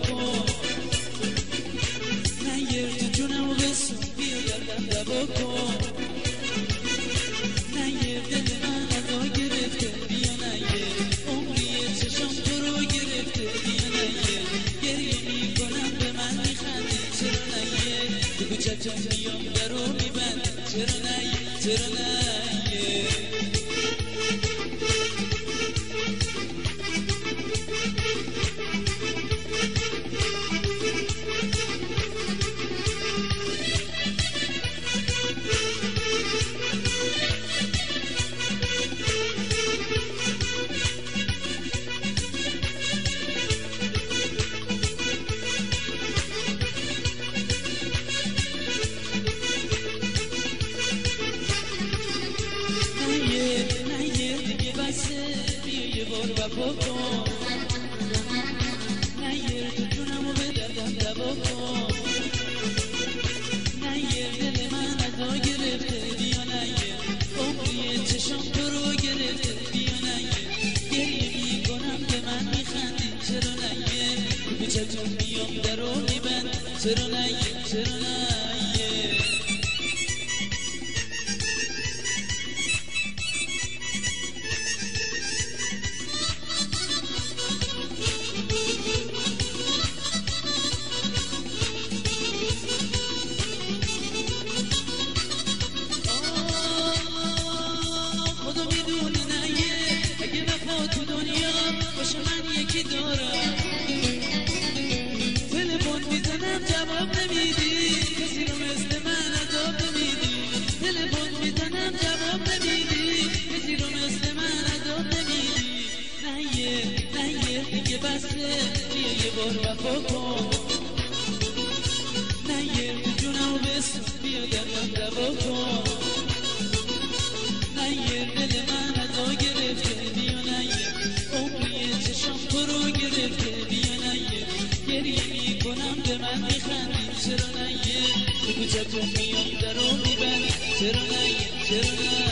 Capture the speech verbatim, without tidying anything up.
کن نیر تو جونمو بسون بیا دردم دوا کن نیر دل من ازا گرفته بیا نیر عمری چشم تو رو گرفته بیا نیر گریه میکنم به من میخندی چرا نیر بگو چچم میام درو میبندی چرا نیر چرا نیر وفا کن نیر تو جونمو به دردم دوا کن نیر دل من ازا گرفته بیا نیر عمری چشم تو رو گرفته بیا نیر گریه میکنم به من میخندی چرا نیر به چشم میام درو میبندی چرا نیر چرا نیر تلفن میزنم جواب نمیدی کسی رو مثل من عذاب نمیدی تلفن میزنم جواب نمیدی کسی رو مثل من عذاب نمیدی نیر نیر دیگه بسه بیا یه بار وفا کن نیر تو جونمو بسون بیا دردم دوا کن نیر دل من ازا گرفته بیا نیر عمری چشم تو رو گرفته بیا نیر گریه میکنم به من میخندی چرا نیر بگو چطور میام درو میبندی چرا نیر چرا نیر